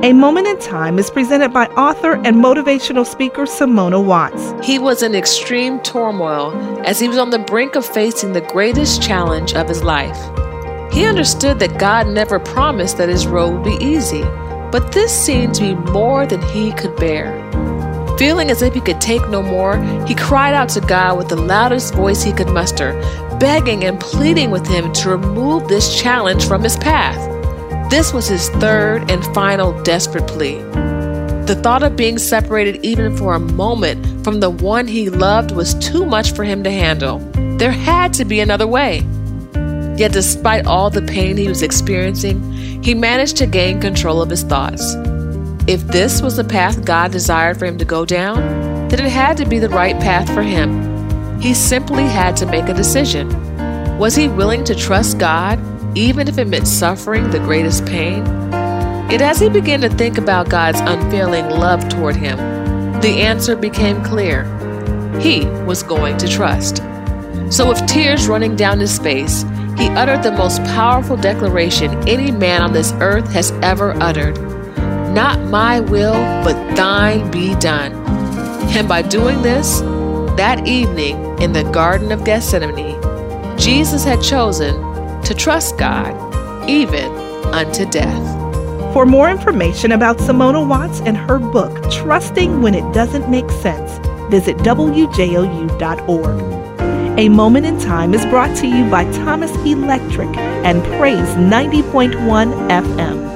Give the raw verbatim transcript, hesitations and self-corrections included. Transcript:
A Moment in Time is presented by author and motivational speaker Simona Watts. He was in extreme turmoil as he was on the brink of facing the greatest challenge of his life. He understood that God never promised that his road would be easy, but this seemed to be more than he could bear. Feeling as if he could take no more, he cried out to God with the loudest voice he could muster, begging and pleading with him to remove this challenge from his path. This was his third and final desperate plea. The thought of being separated even for a moment from the one he loved was too much for him to handle. There had to be another way. Yet despite all the pain he was experiencing, he managed to gain control of his thoughts. If this was the path God desired for him to go down, then it had to be the right path for him. He simply had to make a decision. Was he willing to trust God, even if it meant suffering the greatest pain? Yet as he began to think about God's unfailing love toward him, the answer became clear. He was going to trust. So with tears running down his face, he uttered the most powerful declaration any man on this earth has ever uttered. Not my will, but thine be done. And by doing this, that evening in the Garden of Gethsemane, Jesus had chosen to trust God, even unto death. For more information about Simona Watts and her book, Trusting When It Doesn't Make Sense, visit W J O U dot org. A Moment in Time is brought to you by Thomas Electric and Praise ninety point one F M.